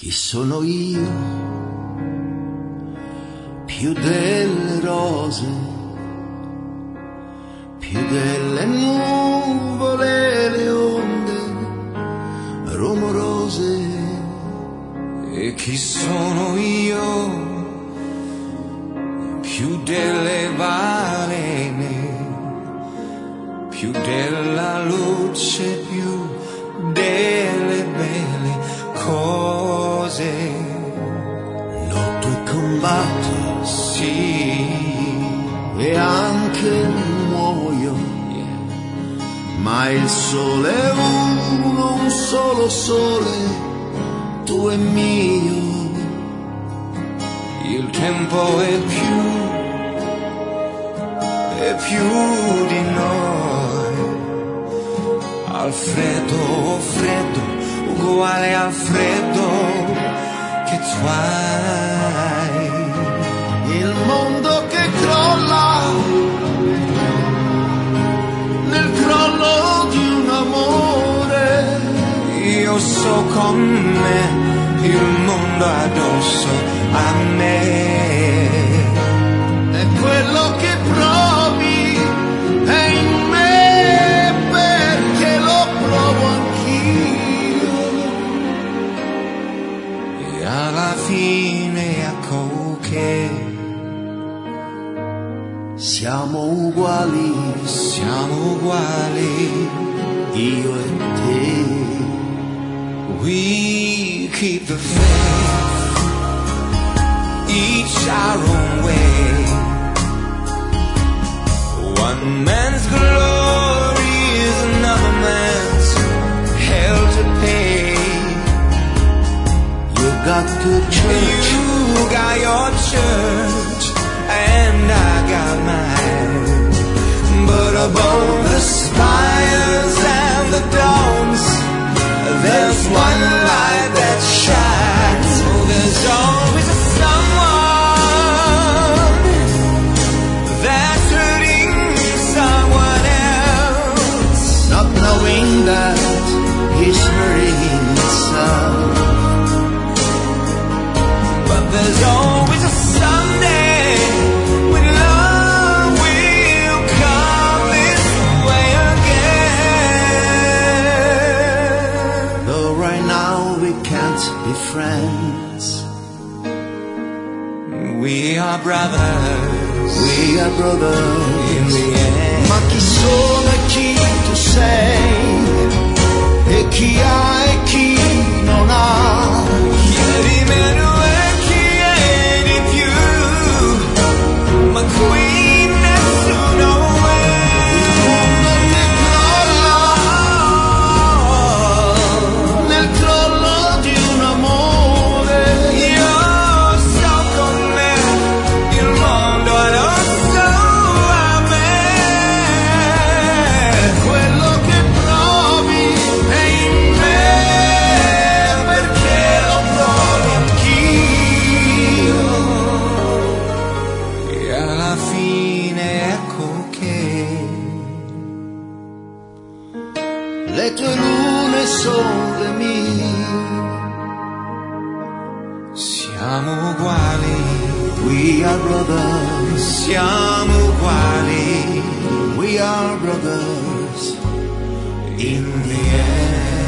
Chi sono io? Più delle rose, più delle nuvole, le onde rumorose. E chi sono io? Più delle balene, più della luce, più delle belle cose. Lotto e combatto, Sì, e anche muoio, ma il sole è uno, un solo sole, tu e mio. il tempo è più di noi. Al freddo, freddo, uguale al freddo che tu hai. Il mondo che crolla nel crollo di un amore. Io so con me il mondo addosso a me. E quello che provi è in me, perché lo provo anch'io. E alla fine ecco che siamo uguali, io e te. we keep the faith, each our own way. One man's glory is another man's hell to pay. You got good church, You got your church and I got mine. But above the spires and the domes, there's one light that shines. Oh, there's always someone that's hurting someone else, not knowing that he's hurting himself. but there's always a someday when love will come this way again. Though right now we can't be friends, We are brothers we are brothers. in the end. Ma chi sono e chi tu sei, e chi ha e chi non ha. Chi è di meno e chi è di più, ma qui nessuno Nel crollo di un amore. Io so con me il mondo addosso a me. Quello che provi è in me, perché lo provi anch'io. E alla fine ecco che Le tue lune sono le mie. siamo uguali, We are brothers, siamo uguali we are brothers. in the end.